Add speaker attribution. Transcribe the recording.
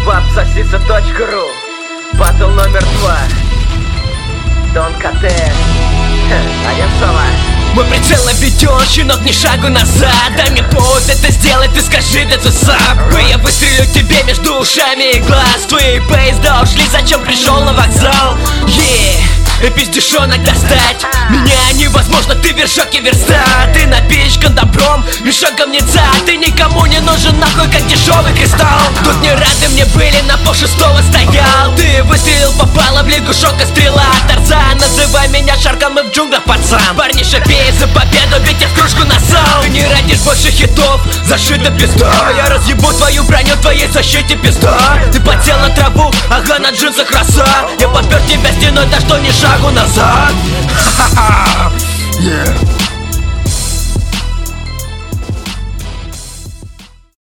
Speaker 1: Bapsasisa.ru. Батл номер 2. Дон КТ. Один соло.
Speaker 2: Мой прицел наведен, щенок, ни шагу назад. Дай мне повод это сделать, ты скажи, да ты сам. Я выстрелю тебе между ушами и глаз. Твои поезда ушли, зачем пришел на вокзал? Пиздюшонок достать меня невозможно, ты вершок и верста. Ты напичкан добром, мешок говнеца. Ты никому не нужен нахуй, как дешевый кристалл. Тут не рады мне были, на пол-6 стоял. Ты выстрелил, попала в лягушонка стрела Тарзан. Называй меня Шарком, мы в джунглях, пацан. Парни шипеют за победу, ведь я в кружку насал. Ты не родишь больше хитов, зашита пизда. Я разъебу твою броню, твоей защите пизда. Ты подсел на траву, ага, на джинсах роса. Я попер тебя стеной, так что ни шагу назад. Ха-ха-ха. Yeah.